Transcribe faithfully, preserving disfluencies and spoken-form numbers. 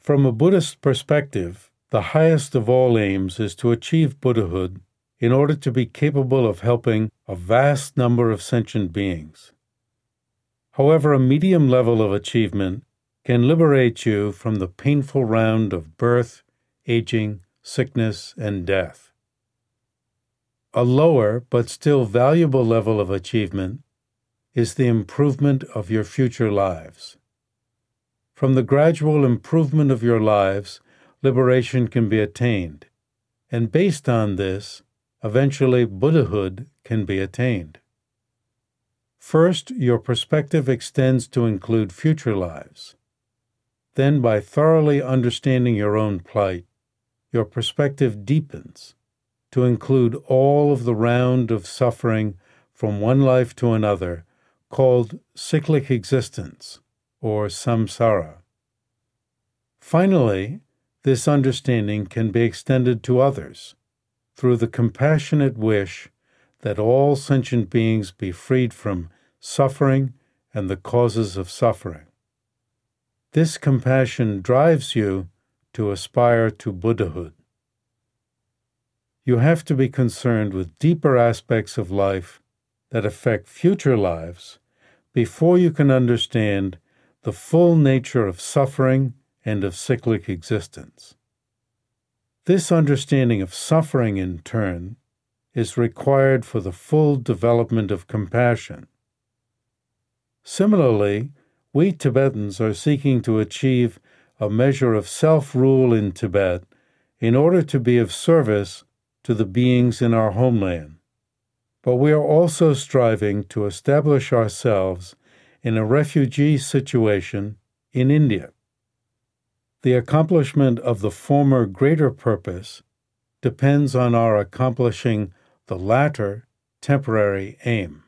From a Buddhist perspective, the highest of all aims is to achieve Buddhahood in order to be capable of helping a vast number of sentient beings. However, a medium level of achievement can liberate you from the painful round of birth, aging, sickness, and death. A lower but still valuable level of achievement is the improvement of your future lives. From the gradual improvement of your lives, liberation can be attained, and based on this, eventually Buddhahood can be attained. First, your perspective extends to include future lives. Then, by thoroughly understanding your own plight, your perspective deepens to include all of the round of suffering from one life to another, called cyclic existence, or samsara. Finally, this understanding can be extended to others through the compassionate wish that all sentient beings be freed from suffering and the causes of suffering. This compassion drives you to aspire to Buddhahood. You have to be concerned with deeper aspects of life that affect future lives before you can understand the full nature of suffering and of cyclic existence. This understanding of suffering, in turn, is required for the full development of compassion. Similarly, we Tibetans are seeking to achieve a measure of self-rule in Tibet in order to be of service to the beings in our homeland. But we are also striving to establish ourselves in a refugee situation in India. The accomplishment of the former greater purpose depends on our accomplishing the latter temporary aim.